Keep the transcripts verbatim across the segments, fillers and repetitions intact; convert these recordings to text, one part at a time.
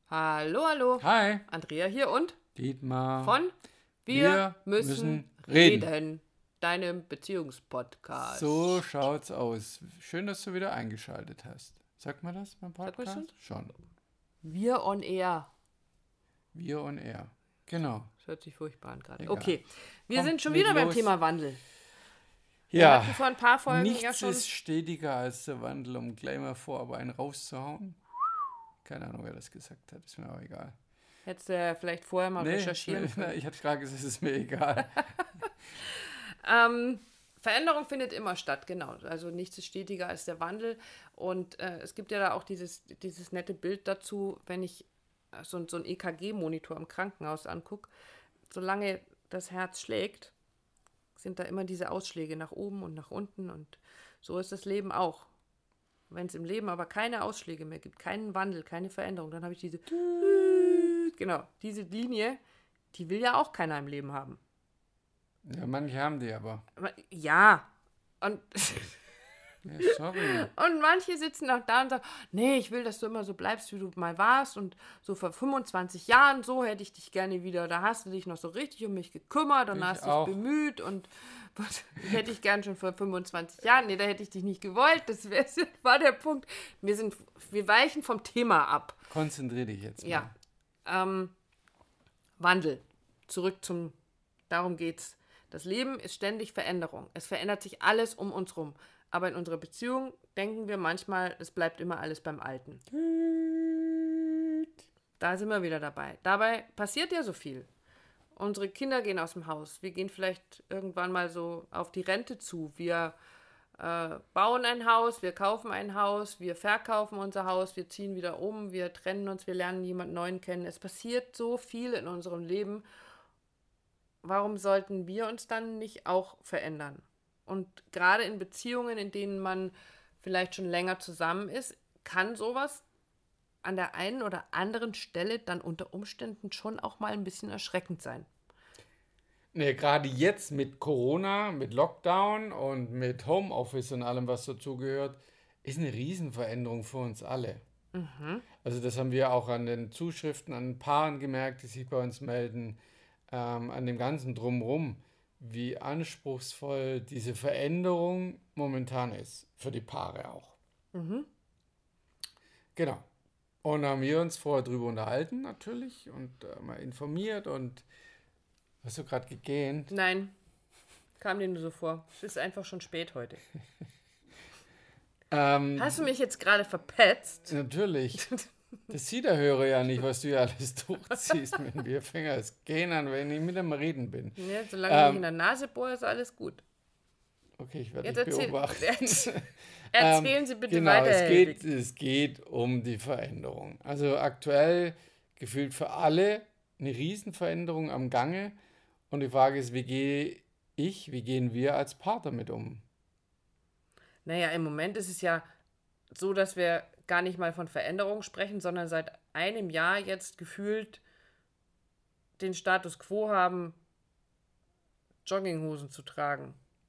Hallo, hallo. Hi, Andrea hier und Dietmar. von Wir, Wir müssen, müssen reden. reden. Deinem Beziehungspodcast. So schaut's aus. Schön, dass du wieder eingeschaltet hast. Sagt man das beim Sagt man Podcast? Schon. Wir on air. Wir on air. Genau. Das hört sich furchtbar an gerade. Egal. Okay, wir Komm, sind schon leg wieder beim los. Thema Wandel. Wir Ja, hatten vor ein paar Folgen nichts ja schon... ist stetiger als der Wandel, um gleich mal vor, aber einen rauszuhauen. Keine Ahnung, wer das gesagt hat. Ist mir auch egal. Hättest du ja vielleicht vorher mal recherchieren ist mir, können. ich hatte gerade gesagt, es ist mir egal. Ähm, Veränderung findet immer statt, genau. Also nichts ist stetiger als der Wandel. Und äh, es gibt ja da auch dieses, dieses nette Bild dazu, wenn ich so, so einen E K G-Monitor im Krankenhaus angucke. Solange das Herz schlägt, sind da immer diese Ausschläge nach oben und nach unten. Und so ist das Leben auch. Wenn es im Leben aber keine Ausschläge mehr gibt, keinen Wandel, keine Veränderung, dann habe ich diese... Genau, diese Linie, die will ja auch keiner im Leben haben. Ja, manche haben die aber. Aber, ja, und, Ja, sorry. und manche sitzen auch da und sagen, nee, ich will, dass du immer so bleibst, wie du mal warst und so vor fünfundzwanzig Jahren, so hätte ich dich gerne wieder, da hast du dich noch so richtig um mich gekümmert und Ich hast auch. dich bemüht und hätte ich gern schon vor fünfundzwanzig Jahren, nee, da hätte ich dich nicht gewollt, das wär, war der Punkt. Wir, sind, wir weichen vom Thema ab. Konzentrier dich jetzt mal. Ja, ähm, Wandel. Zurück zum, darum geht's. Das Leben ist ständig Veränderung. Es verändert sich alles um uns rum. Aber in unserer Beziehung denken wir manchmal, es bleibt immer alles beim Alten. Da sind wir wieder dabei. Dabei passiert ja so viel. Unsere Kinder gehen aus dem Haus. Wir gehen vielleicht irgendwann mal so auf die Rente zu. Wir äh, bauen ein Haus, wir kaufen ein Haus, wir verkaufen unser Haus, wir ziehen wieder um, wir trennen uns, wir lernen jemanden Neuen kennen. Es passiert so viel in unserem Leben. Warum sollten wir uns dann nicht auch verändern? Und gerade in Beziehungen, in denen man vielleicht schon länger zusammen ist, kann sowas an der einen oder anderen Stelle dann unter Umständen schon auch mal ein bisschen erschreckend sein. Nee, gerade jetzt mit Corona, mit Lockdown und mit Homeoffice und allem, was dazugehört, ist eine Riesenveränderung für uns alle. Also das haben wir auch an den Zuschriften, an den Paaren gemerkt, die sich bei uns melden, ähm, an dem ganzen Drumherum, wie anspruchsvoll diese Veränderung momentan ist, für die Paare auch. Genau. Und da haben wir uns vorher drüber unterhalten natürlich und äh, mal informiert und hast du gerade gegähnt? Nein, kam dir nur so vor. Es ist einfach schon spät heute. Ähm, Hast du mich jetzt gerade verpetzt? Natürlich. Das sieht der Hörer ja nicht, was du hier alles durchziehst mit dem Bierfinger. Es gehen an, wenn ich mit dem Reden bin. Ja, solange Ähm, ich nicht in der Nase bohre, ist alles gut. Okay, ich werde Jetzt dich erzähl, beobachten. erzähl, erzählen Ähm, Sie bitte genau, weiter, es Herr geht, Helwig. es geht um die Veränderung. Also aktuell gefühlt für alle eine Riesenveränderung am Gange. Und die Frage ist, wie gehe ich, wie gehen wir als Paar damit um? Naja, im Moment ist es ja so, dass wir gar nicht mal von Veränderung sprechen, sondern seit einem Jahr jetzt gefühlt den Status quo haben, Jogginghosen zu tragen.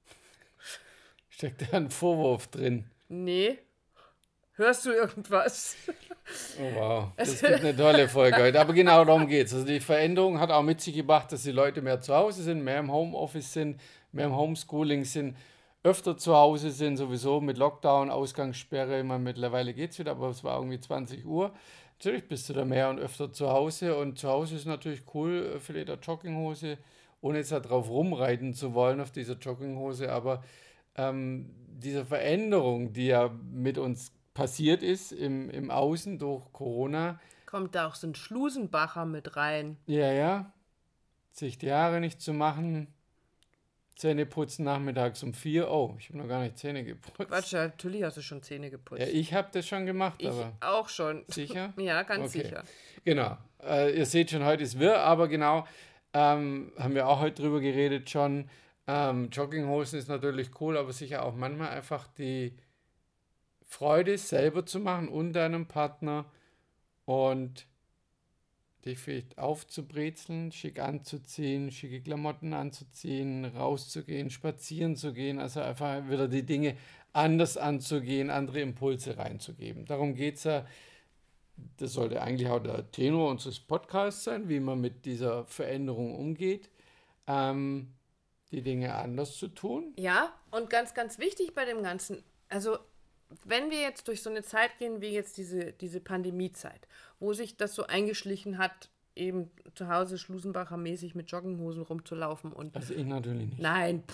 Steckt da ein Vorwurf drin? Nee. Hörst du irgendwas? Oh wow, das gibt eine tolle Folge heute. Aber genau darum geht es. Also die Veränderung hat auch mit sich gebracht, dass die Leute mehr zu Hause sind, mehr im Homeoffice sind, mehr im Homeschooling sind, öfter zu Hause sind, sowieso mit Lockdown, Ausgangssperre. Ich meine, mittlerweile geht es wieder, aber es war irgendwie zwanzig Uhr. Natürlich bist du da mehr und öfter zu Hause. Und zu Hause ist natürlich cool, vielleicht eine Jogginghose, ohne jetzt da drauf rumreiten zu wollen auf dieser Jogginghose. Aber ähm, diese Veränderung, die ja mit uns passiert ist im, im Außen durch Corona, Kommt da auch so ein Schlusenbacher mit rein? ja, ja, sich die Haare nicht zu machen, Zähne putzen nachmittags um vier. Oh, ich habe noch gar nicht Zähne geputzt. Quatsch, ja, natürlich hast du schon Zähne geputzt. Ja, ich habe das schon gemacht, ich aber auch schon. sicher? Ja, ganz Okay. sicher. Genau. Äh, ihr seht schon, heute ist wirr, aber genau, ähm, haben wir auch heute drüber geredet schon. Ähm, Jogginghosen ist natürlich cool, aber sicher auch manchmal einfach die Freude selber zu machen und deinem Partner und dich vielleicht aufzubrezeln, schick anzuziehen, schicke Klamotten anzuziehen, rauszugehen, spazieren zu gehen, also einfach wieder die Dinge anders anzugehen, andere Impulse reinzugeben. Darum geht es ja das sollte eigentlich auch der Tenor unseres Podcasts sein, wie man mit dieser Veränderung umgeht, ähm, die Dinge anders zu tun. Ja, und ganz, ganz wichtig bei dem Ganzen, also wenn wir jetzt durch so eine Zeit gehen, wie jetzt diese, diese Pandemiezeit, wo sich das so eingeschlichen hat, eben zu Hause Schlusenbacher-mäßig mit Jogginghosen rumzulaufen und... Also ich natürlich nicht. Nein.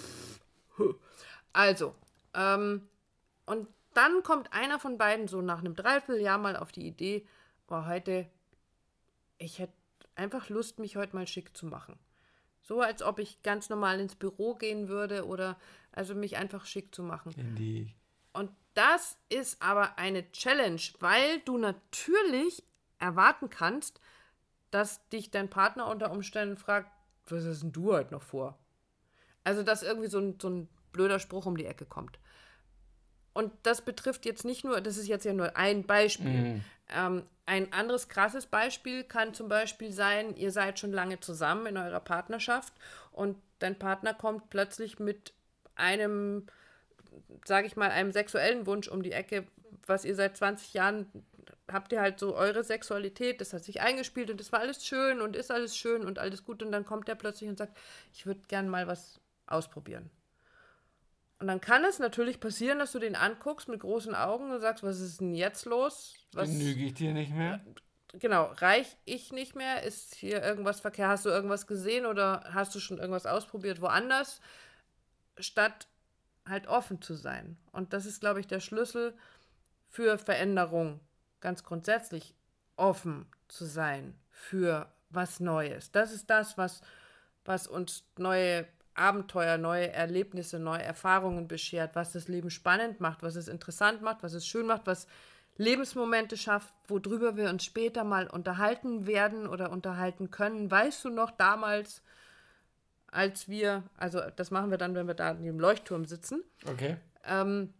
Also, ähm, und dann kommt einer von beiden so nach einem Dreivierteljahr mal auf die Idee, oh, heute, ich hätte einfach Lust, mich heute mal schick zu machen. So, als ob ich ganz normal ins Büro gehen würde oder also mich einfach schick zu machen. In die Und das ist aber eine Challenge, weil du natürlich erwarten kannst, dass dich dein Partner unter Umständen fragt, was ist denn du heute noch vor? Also, dass irgendwie so ein, so ein blöder Spruch um die Ecke kommt. Und das betrifft jetzt nicht nur, das ist jetzt ja nur ein Beispiel. Mhm. Ähm, ein anderes krasses Beispiel kann zum Beispiel sein, ihr seid schon lange zusammen in eurer Partnerschaft und dein Partner kommt plötzlich mit einem, sage ich mal, einem sexuellen Wunsch um die Ecke, was ihr seit zwanzig Jahren habt ihr halt so eure Sexualität, das hat sich eingespielt und das war alles schön und ist alles schön und alles gut und dann kommt der plötzlich und sagt, ich würde gern mal was ausprobieren. Und dann kann es natürlich passieren, dass du den anguckst mit großen Augen und sagst, was ist denn jetzt los? Was, genüge ich dir nicht mehr? Genau, reich ich nicht mehr? Ist hier irgendwas verkehrt? Hast du irgendwas gesehen oder hast du schon irgendwas ausprobiert woanders? Statt halt offen zu sein. Und das ist, glaube ich, der Schlüssel für Veränderung. Ganz grundsätzlich offen zu sein für was Neues. Das ist das, was, was uns neue Abenteuer, neue Erlebnisse, neue Erfahrungen beschert, was das Leben spannend macht, was es interessant macht, was es schön macht, was Lebensmomente schafft, worüber wir uns später mal unterhalten werden oder unterhalten können. Weißt du noch damals, als wir, also das machen wir dann, wenn wir da in dem Leuchtturm sitzen, Okay. ähm,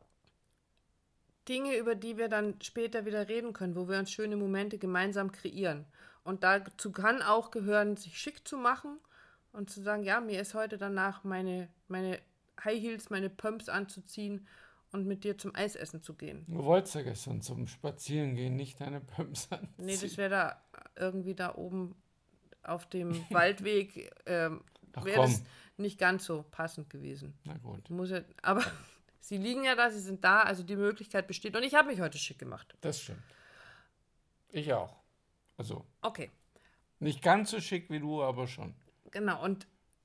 Dinge, über die wir dann später wieder reden können, wo wir uns schöne Momente gemeinsam kreieren. Und dazu kann auch gehören, sich schick zu machen und zu sagen, ja, mir ist heute danach meine, meine High Heels, meine Pumps anzuziehen und mit dir zum Eisessen zu gehen. Du wolltest ja gestern zum Spazierengehen nicht deine Pumps anziehen. Nee, das wäre da irgendwie da oben auf dem Waldweg, ähm, wäre das nicht ganz so passend gewesen. Na gut. Muss ja, aber sie liegen ja da, sie sind da, also die Möglichkeit besteht. Und ich habe mich heute schick gemacht. Das stimmt. Ich auch. Also Okay. nicht ganz so schick wie du, aber schon. Genau, und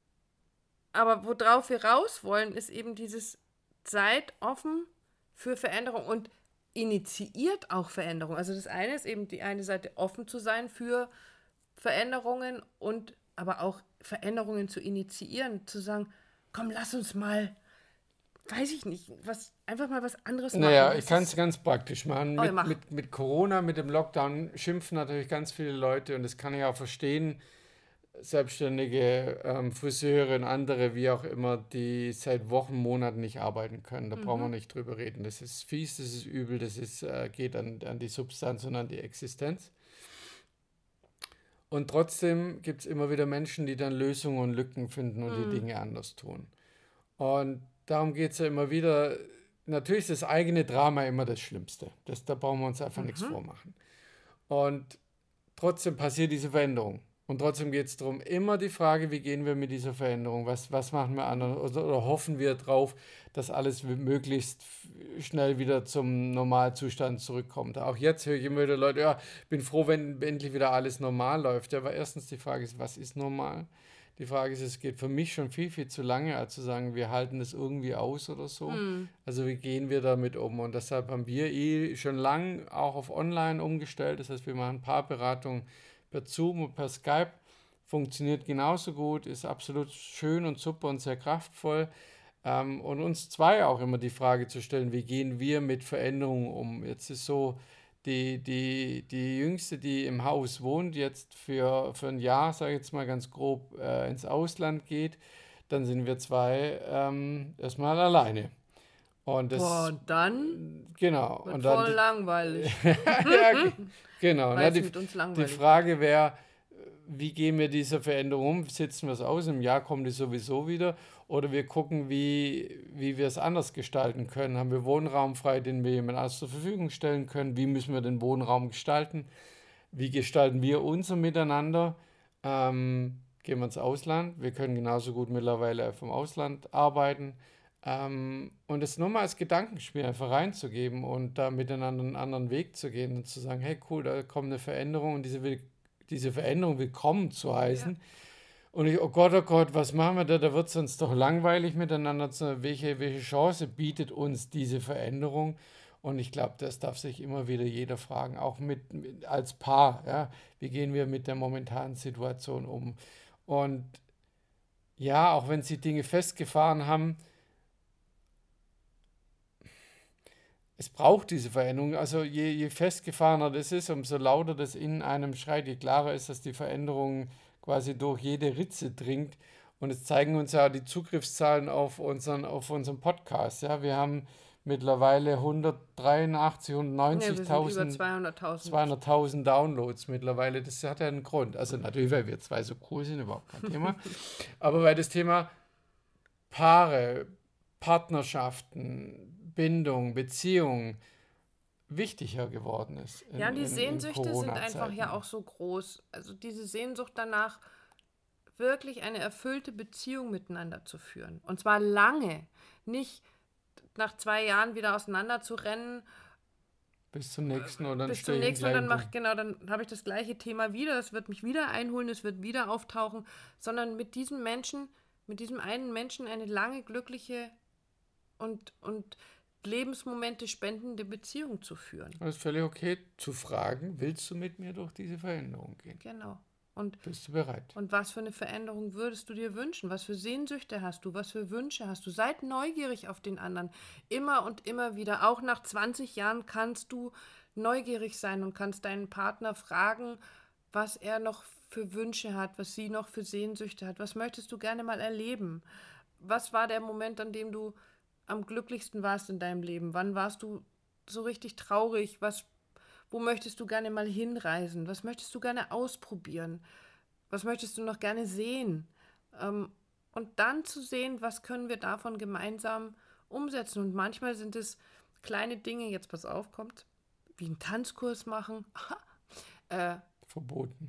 aber worauf wir raus wollen, ist eben dieses seid offen für Veränderung und initiiert auch Veränderung. Also das eine ist eben die eine Seite, offen zu sein für Veränderungen und aber auch Veränderungen zu initiieren, zu sagen, komm, lass uns mal, weiß ich nicht, was einfach mal was anderes machen. Naja, Das ich kann ist- es ganz praktisch machen. Oh, ja, Mit, mach. mit, mit Corona, mit dem Lockdown schimpfen natürlich ganz viele Leute und das kann ich auch verstehen. Selbstständige ähm, Friseure und andere, wie auch immer, die seit Wochen, Monaten nicht arbeiten können. Da brauchen wir nicht drüber reden. Das ist fies, das ist übel, das ist, äh, geht an, an die Substanz und an die Existenz. Und trotzdem gibt es immer wieder Menschen, die dann Lösungen und Lücken finden und die Dinge anders tun. Und darum geht es ja immer wieder. Natürlich ist das eigene Drama immer das Schlimmste. Das, da brauchen wir uns einfach nichts vormachen. Und trotzdem passiert diese Veränderung. Und trotzdem geht es darum, immer die Frage, wie gehen wir mit dieser Veränderung, was, was machen wir anders oder, oder hoffen wir drauf, dass alles möglichst schnell wieder zum Normalzustand zurückkommt. Auch jetzt höre ich immer wieder Leute, ja, bin froh, wenn endlich wieder alles normal läuft. Ja, aber erstens die Frage ist, was ist normal? Die Frage ist, es geht für mich schon viel, viel zu lange, als zu sagen, wir halten das irgendwie aus oder so. Mhm. Also wie gehen wir damit um? Und deshalb haben wir eh schon lang auch auf Online umgestellt. Das heißt, wir machen Paarberatungen per Zoom und per Skype. Funktioniert genauso gut, ist absolut schön und super und sehr kraftvoll. Ähm, und uns zwei auch immer die Frage zu stellen, wie gehen wir mit Veränderungen um? Jetzt ist so, die, die, die Jüngste, die im Haus wohnt, jetzt für, für ein Jahr, sage ich jetzt mal ganz grob, äh, ins Ausland geht, dann sind wir zwei ähm, erstmal alleine. Und das, Boah, und dann genau. wird Und dann voll die, langweilig, ja, ge- genau. weil Na, es die, mit uns die langweilig. Frage wäre, wie gehen wir dieser Veränderung um? Setzen wir es aus? Im Jahr kommt die sowieso wieder. Oder wir gucken, wie, wie wir es anders gestalten können. Haben wir Wohnraum frei, den wir jemand anders zur Verfügung stellen können? Wie müssen wir den Wohnraum gestalten? Wie gestalten wir unser Miteinander? Ähm, gehen wir ins Ausland. Wir können genauso gut mittlerweile vom Ausland arbeiten. Ähm, und es nur mal als Gedankenspiel einfach reinzugeben und da miteinander einen anderen Weg zu gehen und zu sagen, hey cool, da kommt eine Veränderung und diese, will, diese Veränderung willkommen zu heißen. Ja. Und ich, oh Gott, oh Gott, was machen wir da? Da wird es uns doch langweilig miteinander. Zu, welche, welche Chance bietet uns diese Veränderung? Und ich glaube, das darf sich immer wieder jeder fragen, auch mit, mit als Paar. Ja? Wie gehen wir mit der momentanen Situation um? Und ja, auch wenn sie Dinge festgefahren haben, es braucht diese Veränderung. Also je, je festgefahrener das ist, umso lauter das in einem schreit, je klarer ist, dass die Veränderung quasi durch jede Ritze dringt. Und es zeigen uns ja die Zugriffszahlen auf unseren, auf unseren Podcast. Ja, wir haben mittlerweile hundertdreiundachtzig, hundertneunzigtausend, nee, zweihunderttausend. zweihunderttausend Downloads mittlerweile. Das hat ja einen Grund. Also natürlich, weil wir zwei so cool sind, überhaupt kein Thema. Aber weil das Thema Paare, Partnerschaften, Bindung, Beziehung wichtiger geworden ist. In, ja, die in, Sehnsüchte in sind einfach ja auch so groß. Also diese Sehnsucht danach, wirklich eine erfüllte Beziehung miteinander zu führen. Und zwar lange. Nicht nach zwei Jahren wieder auseinander zu rennen. Bis zum nächsten oder dann Bis zum nächsten und dann mach, genau, dann habe ich das gleiche Thema wieder. Es wird mich wieder einholen, es wird wieder auftauchen. Sondern mit diesem Menschen, mit diesem einen Menschen eine lange, glückliche und, und Lebensmomente spendende Beziehung zu führen. Es ist völlig okay zu fragen, willst du mit mir durch diese Veränderung gehen? Genau. Und, bist du bereit? Und was für eine Veränderung würdest du dir wünschen? Was für Sehnsüchte hast du? Was für Wünsche hast du? Seid neugierig auf den anderen. Immer und immer wieder. Auch nach zwanzig Jahren kannst du neugierig sein und kannst deinen Partner fragen, was er noch für Wünsche hat, was sie noch für Sehnsüchte hat. Was möchtest du gerne mal erleben? Was war der Moment, an dem du am glücklichsten warst in deinem Leben? Wann warst du so richtig traurig? Was Wo möchtest du gerne mal hinreisen? Was möchtest du gerne ausprobieren? Was möchtest du noch gerne sehen? Ähm, und dann zu sehen, was können wir davon gemeinsam umsetzen. Und manchmal sind es kleine Dinge, jetzt pass auf, kommt, wie einen Tanzkurs machen. äh, verboten.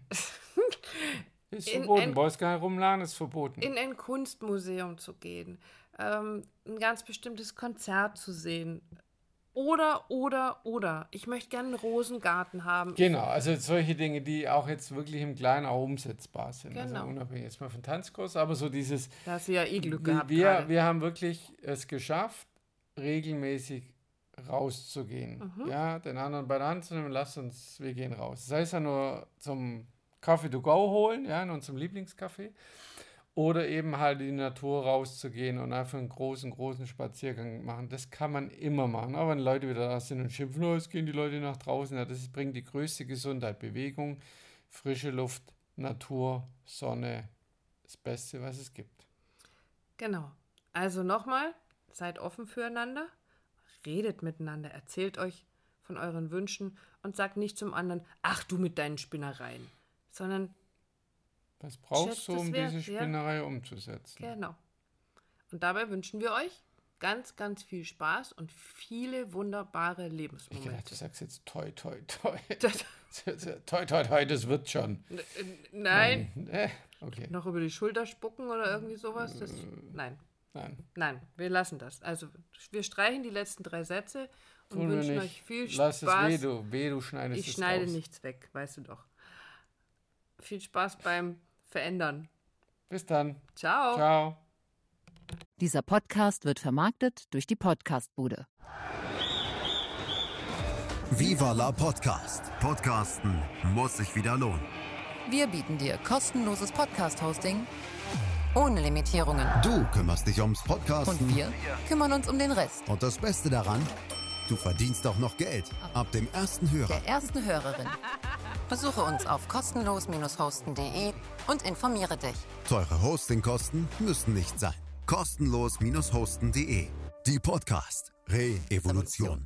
Ist verboten. Ein, Brauchst gar nicht rumladen, ist verboten. In ein Kunstmuseum zu gehen, ähm, ein ganz bestimmtes Konzert zu sehen. Oder, oder, oder. Ich möchte gerne einen Rosengarten haben. Genau, also solche Dinge, die auch jetzt wirklich im Kleinen auch umsetzbar sind. Genau. Also unabhängig jetzt mal von Tanzkurs, aber so dieses... Da hast du ja eh Glück gehabt wir, gerade. Wir haben wirklich es geschafft, regelmäßig rauszugehen. Mhm. Ja, den anderen bei der Hand zu nehmen, lass uns, wir gehen raus. Sei es ja nur zum Kaffee to go holen, ja, in unserem Lieblingscafé. Oder eben halt in die Natur rauszugehen und einfach einen großen, großen Spaziergang machen. Das kann man immer machen. Aber wenn Leute wieder da sind und schimpfen, oh, jetzt gehen die Leute nach draußen. Ja, das bringt die größte Gesundheit. Bewegung, frische Luft, Natur, Sonne. Das Beste, was es gibt. Genau. Also nochmal, seid offen füreinander, redet miteinander, erzählt euch von euren Wünschen und sagt nicht zum anderen, ach du mit deinen Spinnereien, sondern was brauchst du, um diese Spinnerei ja. umzusetzen? Genau. Und dabei wünschen wir euch ganz, ganz viel Spaß und viele wunderbare Lebensmomente. Ich dachte, du sagst jetzt toi, toi, toi. toi, toi, toi, das wird schon. Nein. Nein. Okay. Noch über die Schulter spucken oder irgendwie sowas? Das, nein. Nein. Nein, wir lassen das. Also wir streichen die letzten drei Sätze und Tun wünschen euch viel Lass Spaß. Lass es weh, du, weh, du schneidest ich es schneide raus. nichts weg, weißt du doch. Viel Spaß beim Verändern. Bis dann. Ciao. Ciao. Dieser Podcast wird vermarktet durch die Podcastbude. Viva la Podcast. Podcasten muss sich wieder lohnen. Wir bieten dir kostenloses Podcast-Hosting ohne Limitierungen. Du kümmerst dich ums Podcasten. Und wir kümmern uns um den Rest. Und das Beste daran, du verdienst auch noch Geld. Ab dem ersten Hörer. Der ersten Hörerin. Besuche uns auf kostenlos hosten punkt de und informiere dich. Teure Hostingkosten müssen nicht sein. kostenlos hosten punkt de. Die Podcast Re-Evolution.